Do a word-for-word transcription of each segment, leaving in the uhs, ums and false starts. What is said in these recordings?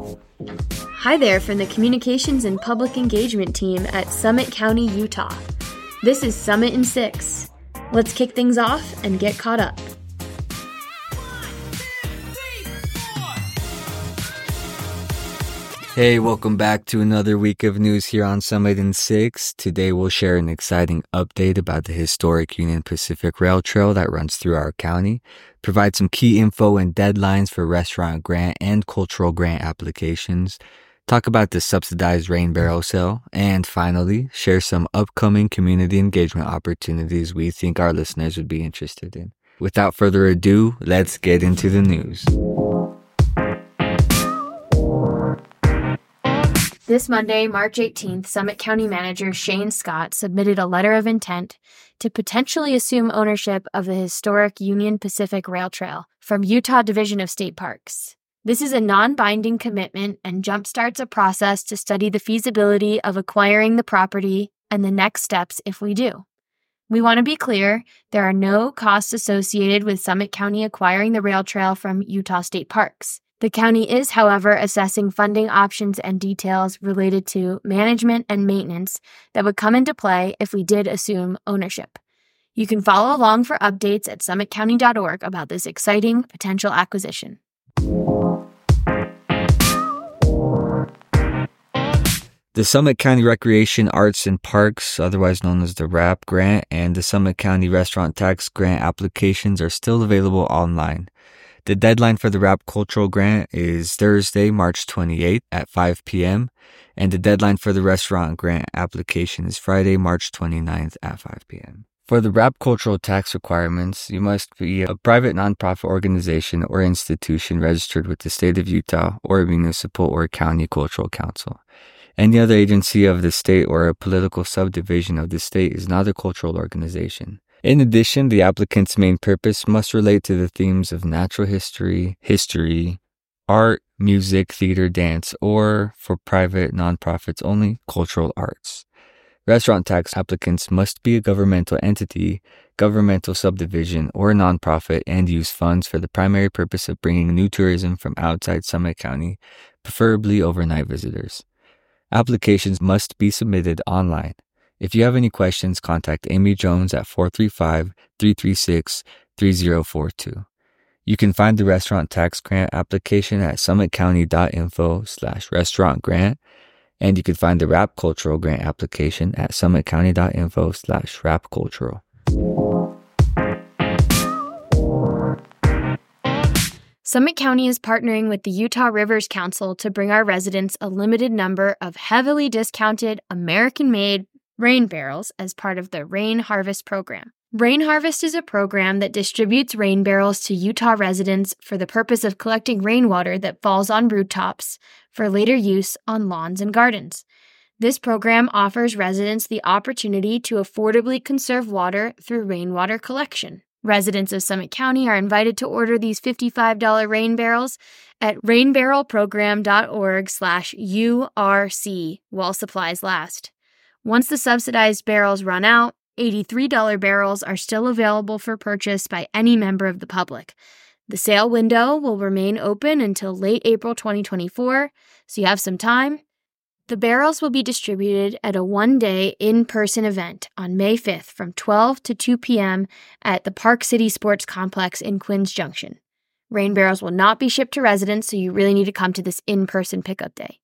Hi there from the Communications and Public Engagement team at Summit County, Utah. This is Summit in Six. Let's kick things off and get caught up. Hey, welcome back to another week of news here on Summit in Six. Today we'll share an exciting update about the historic Union Pacific Rail Trail that runs through our county, provide some key info and deadlines for restaurant grant and cultural grant applications, talk about the subsidized rain barrel sale, and finally, share some upcoming community engagement opportunities we think our listeners would be interested in. Without further ado, let's get into the news. This Monday, March eighteenth, Summit County Manager Shane Scott submitted a letter of intent to potentially assume ownership of the historic Union Pacific Rail Trail from Utah Division of State Parks. This is a non-binding commitment and jumpstarts a process to study the feasibility of acquiring the property and the next steps if we do. We want to be clear, there are no costs associated with Summit County acquiring the rail trail from Utah State Parks. The county is, however, assessing funding options and details related to management and maintenance that would come into play if we did assume ownership. You can follow along for updates at summit county dot org about this exciting potential acquisition. The Summit County Recreation, Arts, and Parks, otherwise known as the R A P grant, and the Summit County Restaurant Tax Grant applications are still available online. The deadline for the R A P Cultural Grant is Thursday, March twenty-eighth at five p.m., and the deadline for the Restaurant Grant application is Friday, March twenty-ninth at five p.m. For the R A P Cultural Tax requirements, you must be a private nonprofit organization or institution registered with the state of Utah or a municipal or county cultural council. Any other agency of the state or a political subdivision of the state is not a cultural organization. In addition, the applicant's main purpose must relate to the themes of natural history, history, art, music, theater, dance, or, for private nonprofits only, cultural arts. Restaurant tax applicants must be a governmental entity, governmental subdivision, or a nonprofit and use funds for the primary purpose of bringing new tourism from outside Summit County, preferably overnight visitors. Applications must be submitted online. If you have any questions, contact Amy Jones at four three five, three three six, three zero four two. You can find the restaurant tax grant application at summit county dot info slash restaurant grant, and you can find the R A P Cultural Grant application at summit county dot info slash R A P Cultural. Summit County is partnering with the Utah Rivers Council to bring our residents a limited number of heavily discounted American-made rain barrels as part of the Rain Harvest program. Rain Harvest is a program that distributes rain barrels to Utah residents for the purpose of collecting rainwater that falls on rooftops for later use on lawns and gardens. This program offers residents the opportunity to affordably conserve water through rainwater collection. Residents of Summit County are invited to order these fifty-five dollars rain barrels at rain barrel program dot org slash U R C while supplies last. Once the subsidized barrels run out, eighty-three dollars barrels are still available for purchase by any member of the public. The sale window will remain open until late April twenty twenty-four, so you have some time. The barrels will be distributed at a one-day in-person event on May fifth from twelve to two p.m. at the Park City Sports Complex in Quinns Junction. Rain barrels will not be shipped to residents, so you really need to come to this in-person pickup day.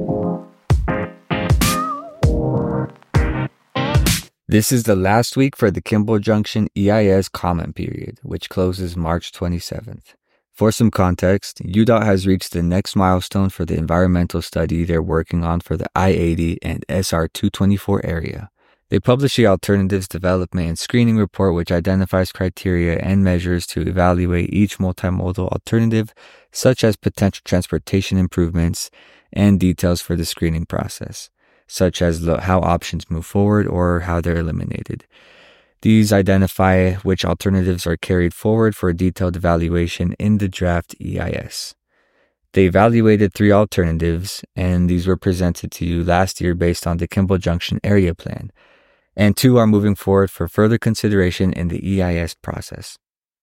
This is the last week for the Kimball Junction E I S comment period, which closes March twenty-seventh. For some context, U D O T has reached the next milestone for the environmental study they're working on for the I eighty and S R two twenty-four area. They published the Alternatives Development and Screening Report, which identifies criteria and measures to evaluate each multimodal alternative, such as potential transportation improvements, and details for the screening process, such as how options move forward or how they're eliminated. These identify which alternatives are carried forward for a detailed evaluation in the draft E I S. They evaluated three alternatives, and these were presented to you last year based on the Kimball Junction Area Plan, and two are moving forward for further consideration in the E I S process.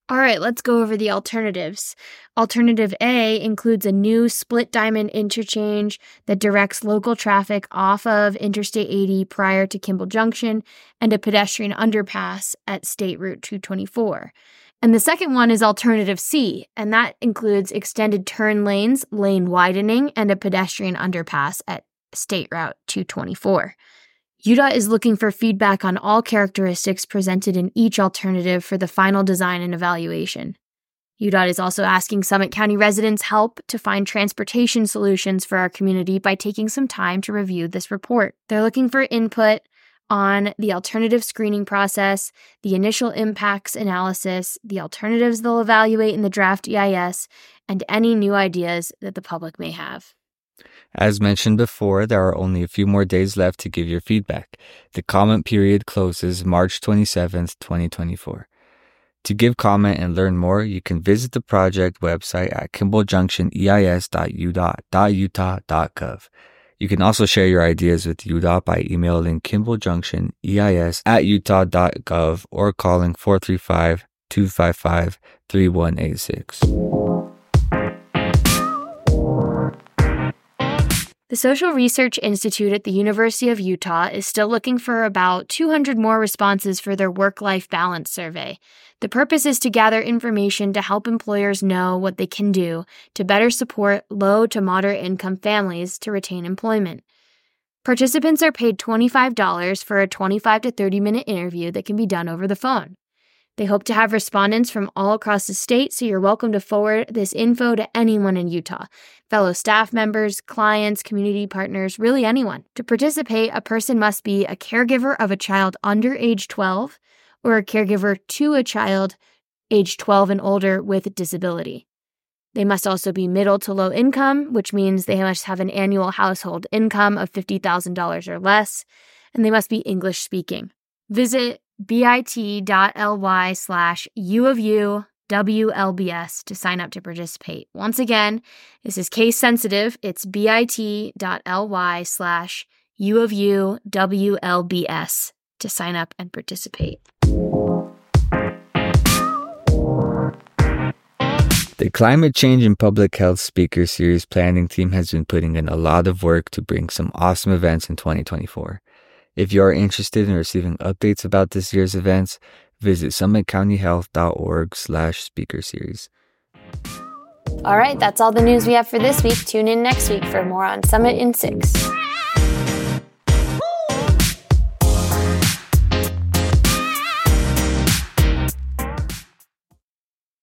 All right, let's go over the alternatives. Alternative A includes a new split diamond interchange that directs local traffic off of Interstate eighty prior to Kimball Junction and a pedestrian underpass at State Route two twenty-four. And the second one is Alternative C, and that includes extended turn lanes, lane widening, and a pedestrian underpass at State Route two twenty-four. U D O T is looking for feedback on all characteristics presented in each alternative for the final design and evaluation. U D O T is also asking Summit County residents help to find transportation solutions for our community by taking some time to review this report. They're looking for input on the alternative screening process, the initial impacts analysis, the alternatives they'll evaluate in the draft E I S, and any new ideas that the public may have. As mentioned before, there are only a few more days left to give your feedback. The comment period closes March twenty-seventh, twenty twenty-four. To give comment and learn more, you can visit the project website at kimball junction eis dot u d o t dot utah dot gov. You can also share your ideas with U D O T by emailing kimballjunctioneis at utah dot gov or calling four three five, two five five, three one eight six. The Social Research Institute at the University of Utah is still looking for about two hundred more responses for their work-life balance survey. The purpose is to gather information to help employers know what they can do to better support low to moderate income families to retain employment. Participants are paid twenty-five dollars for a twenty-five to thirty minute interview that can be done over the phone. They hope to have respondents from all across the state, so you're welcome to forward this info to anyone in Utah, fellow staff members, clients, community partners, really anyone. To participate, a person must be a caregiver of a child under age twelve or a caregiver to a child age twelve and older with a disability. They must also be middle to low income, which means they must have an annual household income of fifty thousand dollars or less, and they must be English speaking. Visit bit.ly slash U of U WLBS to sign up to participate. Once again, this is case sensitive. It's bit.ly slash U of U WLBS to sign up and participate. The Climate Change and Public Health Speaker Series planning team has been putting in a lot of work to bring some awesome events in twenty twenty-four. If you are interested in receiving updates about this year's events, visit summitcountyhealth.org slash speaker series. All right, that's all the news we have for this week. Tune in next week for more on Summit in six.